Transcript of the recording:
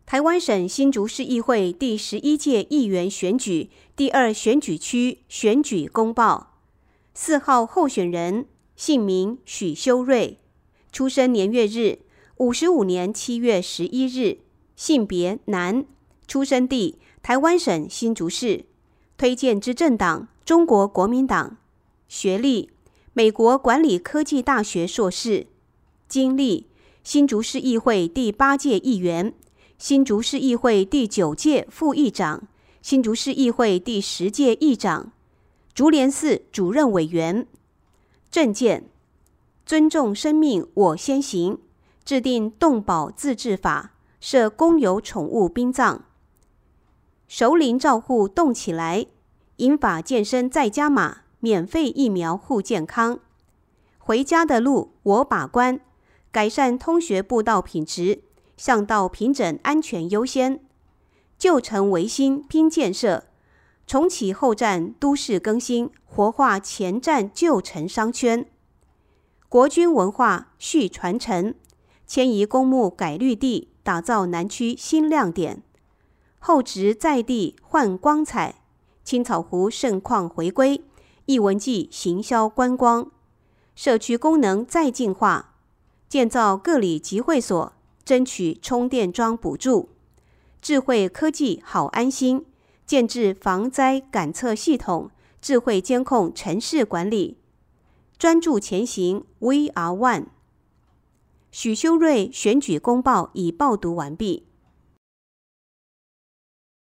台湾省新竹市议会第11届议员选举第2选举区选举公报。4号候选人姓名许修睿，出生年月日55年7月11日，性别男，出生地台湾省新竹市，推荐之政党中国国民党，学历美国管理科技大学硕士，经历新竹市议会第8届议员，新竹市议会第9届副议长，新竹市议会第10届议长，竹联寺主任委员。政见：尊重生命我先行，制定动保自治法，设公有宠物殡葬。熟龄照护动起来，银发健身再加码，免费疫苗护健康。回家的路我把关，改善通学步道品质，巷道平整安全优先。旧城维新拼建设，重启后站都市更新，活化前站旧城商圈。国军文化续传承，迁移公墓改绿地，打造南区新亮点。后植在地焕光彩，青草湖盛况回归，艺文季行销观光。社区功能再进化，建造各里集会所，争取充电桩补助。智慧科技好安心，建置防灾感测系统，智慧监控城市管理。专注前行 We are one。 许修睿选举公报已报读完毕。